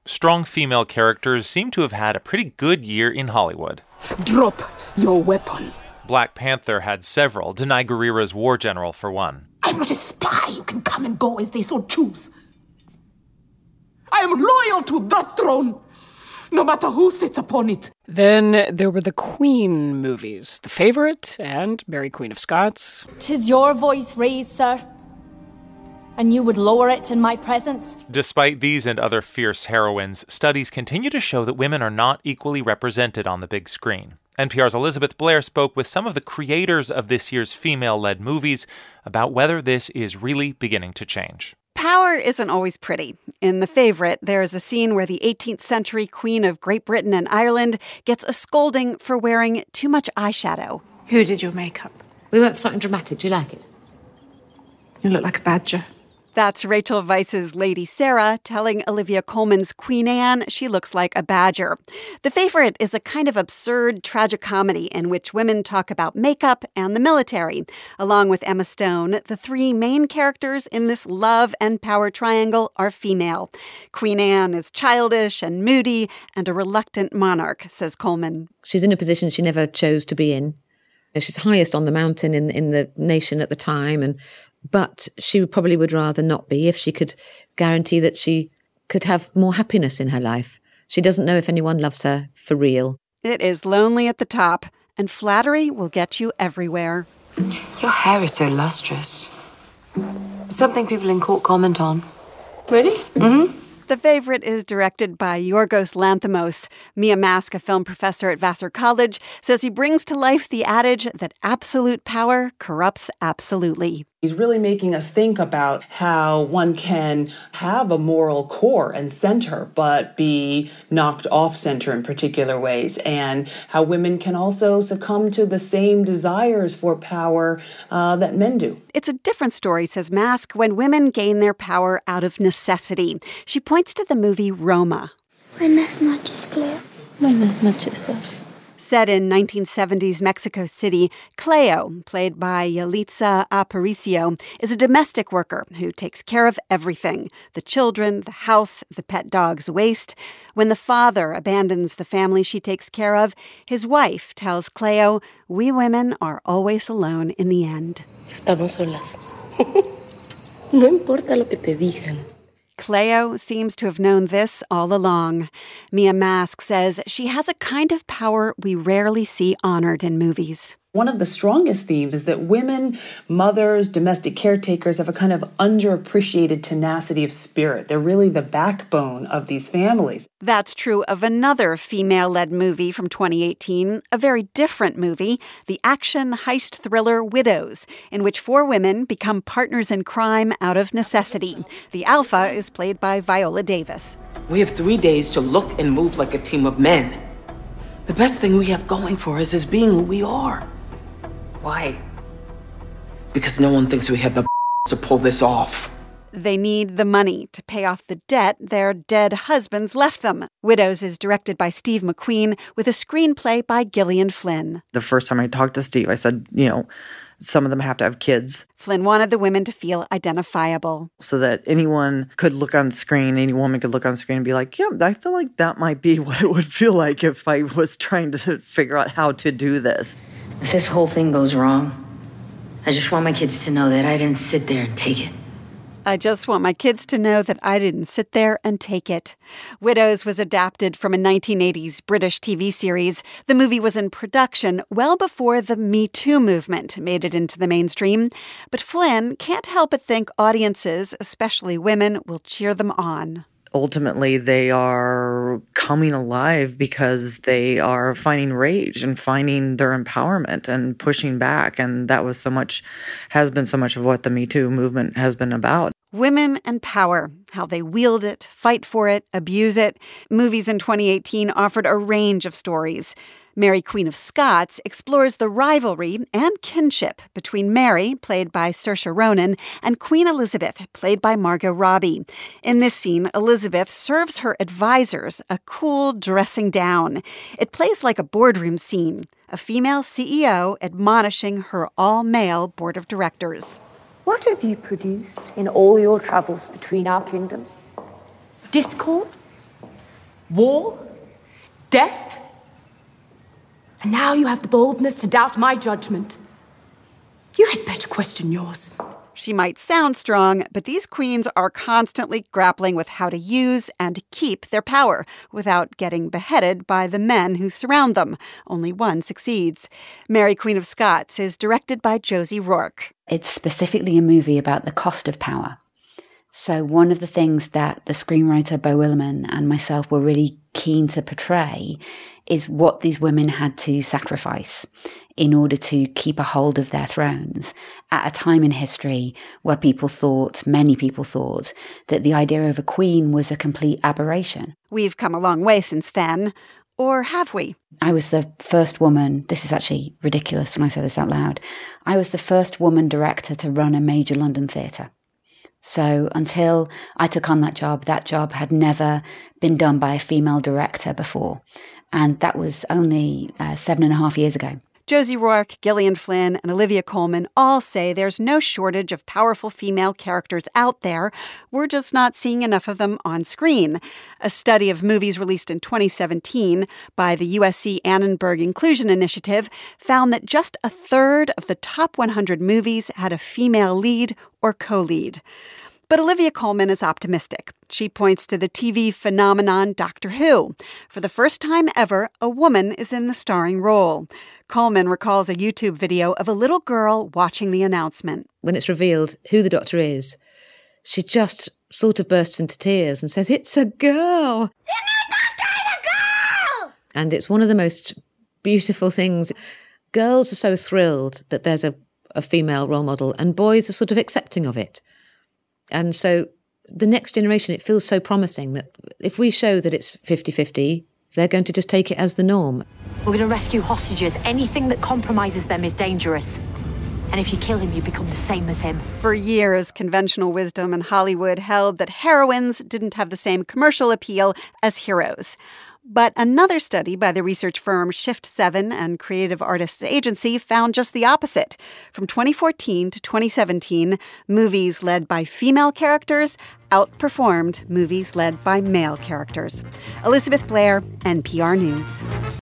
Strong female characters seem to have had a pretty good year in Hollywood. Drop your weapon. Black Panther had several, Denai Gurira's war general for one. I'm not a spy who can come and go as they so choose. I am loyal to that throne, no matter who sits upon it. Then there were the Queen movies, The Favourite and Mary Queen of Scots. 'Tis your voice raised, sir, and you would lower it in my presence. Despite these and other fierce heroines, studies continue to show that women are not equally represented on the big screen. NPR's Elizabeth Blair spoke with some of the creators of this year's female-led movies about whether this is really beginning to change. Power isn't always pretty. In The Favourite, there's a scene where the 18th century Queen of Great Britain and Ireland gets a scolding for wearing too much eyeshadow. Who did your makeup? We went for something dramatic. Do you like it? You look like a badger. That's Rachel Weisz's Lady Sarah telling Olivia Colman's Queen Anne she looks like a badger. The Favourite is a kind of absurd tragicomedy in which women talk about makeup and the military. Along with Emma Stone, the three main characters in this love and power triangle are female. Queen Anne is childish and moody and a reluctant monarch, says Colman. She's in a position she never chose to be in. She's highest on the mountain in the nation at the time, but she probably would rather not be if she could guarantee that she could have more happiness in her life. She doesn't know if anyone loves her for real. It is lonely at the top, and flattery will get you everywhere. Your hair is so lustrous. It's something people in court comment on. Really? Mm-hmm. The Favourite is directed by Yorgos Lanthimos. Mia Mask, a film professor at Vassar College, says he brings to life the adage that absolute power corrupts absolutely. He's really making us think about how one can have a moral core and center, but be knocked off center in particular ways, and how women can also succumb to the same desires for power that men do. It's a different story, says Mask, when women gain their power out of necessity. She points to the movie Roma. Buenas noches, Cleo. Buenas noches, sir. Set in 1970s Mexico City, Cleo, played by Yalitza Aparicio, is a domestic worker who takes care of everything: the children, the house, the pet dog's waste. When the father abandons the family she takes care of, his wife tells Cleo, "We women are always alone in the end." Estamos solas. No importa lo que te digan. Cleo seems to have known this all along. Mia Mask says she has a kind of power we rarely see honored in movies. One of the strongest themes is that women, mothers, domestic caretakers have a kind of underappreciated tenacity of spirit. They're really the backbone of these families. That's true of another female-led movie from 2018, a very different movie, the action heist thriller Widows, in which four women become partners in crime out of necessity. The alpha is played by Viola Davis. We have 3 days to look and move like a team of men. The best thing we have going for us is being who we are. Why? Because no one thinks we have the to pull this off. They need the money to pay off the debt their dead husbands left them. Widows is directed by Steve McQueen with a screenplay by Gillian Flynn. The first time I talked to Steve, I said, some of them have to have kids. Flynn wanted the women to feel identifiable. So that anyone could look on screen, any woman could look on screen and be like, yeah, I feel like that might be what it would feel like if I was trying to figure out how to do this. If this whole thing goes wrong, I just want my kids to know that I didn't sit there and take it. I just want my kids to know that I didn't sit there and take it. Widows was adapted from a 1980s British TV series. The movie was in production well before the Me Too movement made it into the mainstream. But Flynn can't help but think audiences, especially women, will cheer them on. Ultimately, they are coming alive because they are finding rage and finding their empowerment and pushing back. And that was has been so much of what the Me Too movement has been about. Women and power, how they wield it, fight for it, abuse it. Movies in 2018 offered a range of stories. Mary Queen of Scots explores the rivalry and kinship between Mary, played by Saoirse Ronan, and Queen Elizabeth, played by Margot Robbie. In this scene, Elizabeth serves her advisors a cool dressing down. It plays like a boardroom scene, a female CEO admonishing her all-male board of directors. What have you produced in all your travels between our kingdoms? Discord? war, death. And now you have the boldness to doubt my judgment. You had better question yours. She might sound strong, but these queens are constantly grappling with how to use and keep their power without getting beheaded by the men who surround them. Only one succeeds. Mary, Queen of Scots is directed by Josie Rourke. It's specifically a movie about the cost of power. So one of the things that the screenwriter Beau Willimon and myself were really keen to portray is what these women had to sacrifice in order to keep a hold of their thrones at a time in history where many people thought, that the idea of a queen was a complete aberration. We've come a long way since then. Or have we? I was the first woman, this is actually ridiculous when I say this out loud, I was the first woman director to run a major London theatre. So until I took on that job had never been done by a female director before. And that was only 7.5 years ago. Josie Rourke, Gillian Flynn, and Olivia Colman all say there's no shortage of powerful female characters out there. We're just not seeing enough of them on screen. A study of movies released in 2017 by the USC Annenberg Inclusion Initiative found that just a third of the top 100 movies had a female lead or co-lead. But Olivia Colman is optimistic. She points to the TV phenomenon Doctor Who. For the first time ever, a woman is in the starring role. Colman recalls a YouTube video of a little girl watching the announcement. When it's revealed who the Doctor is, she just sort of bursts into tears and says, "It's a girl! The new Doctor is a girl!" And it's one of the most beautiful things. Girls are so thrilled that there's a female role model, and boys are sort of accepting of it. And so the next generation, it feels so promising that if we show that it's 50-50, they're going to just take it as the norm. We're going to rescue hostages. Anything that compromises them is dangerous. And if you kill him, you become the same as him. For years, conventional wisdom in Hollywood held that heroines didn't have the same commercial appeal as heroes. But another study by the research firm Shift7 and Creative Artists Agency found just the opposite. From 2014 to 2017, movies led by female characters outperformed movies led by male characters. Elizabeth Blair, NPR News.